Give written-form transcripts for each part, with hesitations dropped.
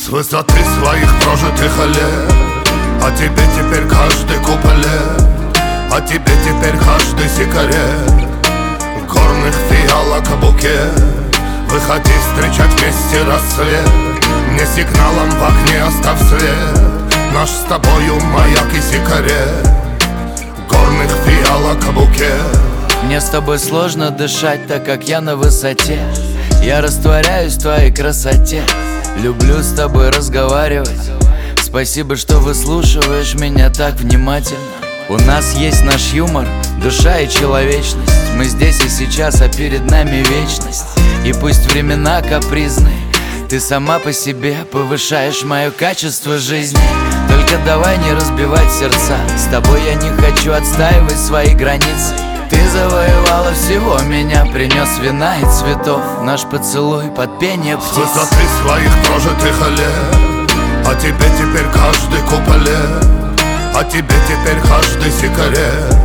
С высоты своих прожитых лет о тебе теперь каждый куплет, о тебе теперь каждый сигарет, горных фиалок букет. Выходи встречать вместе рассвет, мне сигналом в окне оставь свет. Наш с тобою маяк и сигарет, горных фиалок букет. Мне с тобой сложно дышать, так как я на высоте. Я растворяюсь в твоей красоте. Люблю с тобой разговаривать. Спасибо, что выслушиваешь меня так внимательно. У нас есть наш юмор, душа и человечность. Мы здесь и сейчас, а перед нами вечность. И пусть времена капризные, ты сама по себе повышаешь мое качество жизни. Только давай не разбивать сердца. С тобой я не хочу отстаивать свои границы. Ты завоевала всего меня, принес вина и цветов. Наш поцелуй под пение птиц. С высоты своих прожитых лет о тебе теперь каждый куплет, о тебе теперь каждый сигарет,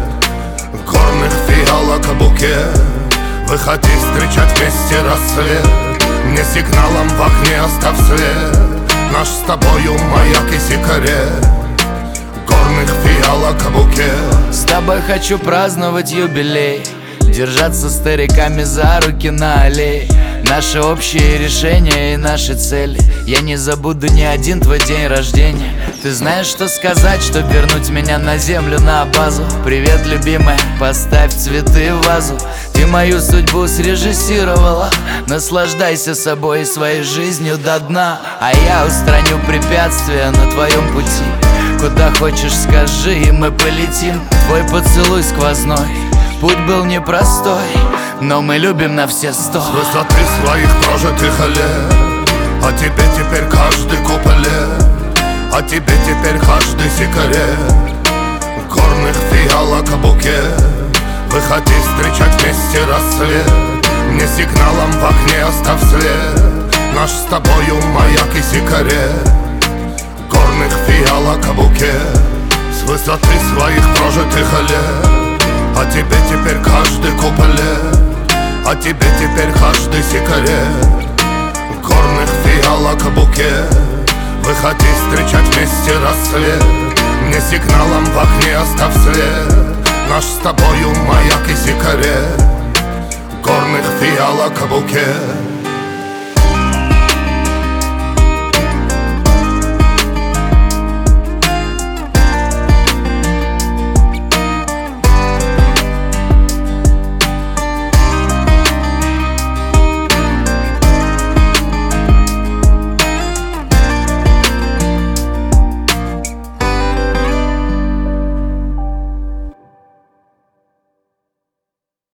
горных фиалок букет. Выходи встречать вместе рассвет, мне сигналом в окне оставь свет. Наш с тобою маяк и сигарет, горных фиалок букет. С тобой хочу праздновать юбилей, держаться стариками за руки на аллее. Наши общие решения и наши цели. Я не забуду ни один твой день рождения. Ты знаешь, что сказать, чтобы вернуть меня на землю, на базу. Привет, любимая, поставь цветы в вазу. Ты мою судьбу срежиссировала. Наслаждайся собой и своей жизнью до дна. А я устраню препятствия на твоем пути. Куда хочешь, скажи, и мы полетим. Твой поцелуй сквозной, путь был непростой, но мы любим на все 100. С высоты своих прожитых лет о тебе теперь каждый куплет, о тебе теперь каждый сигарет, горных фиалок букет. Выходи встречать вместе рассвет, мне сигналом в окне оставь свет. Наш с тобою маяк и сигарет, горных фиалок букет. С высоты своих прожитых лет о тебе теперь каждый куплет, о тебе теперь каждый сигарет, горных фиалок букет. Выходи встречать вместе рассвет, мне сигналом в окне оставь свет. Наш с тобою маяк и сигарет, горных фиалок букет.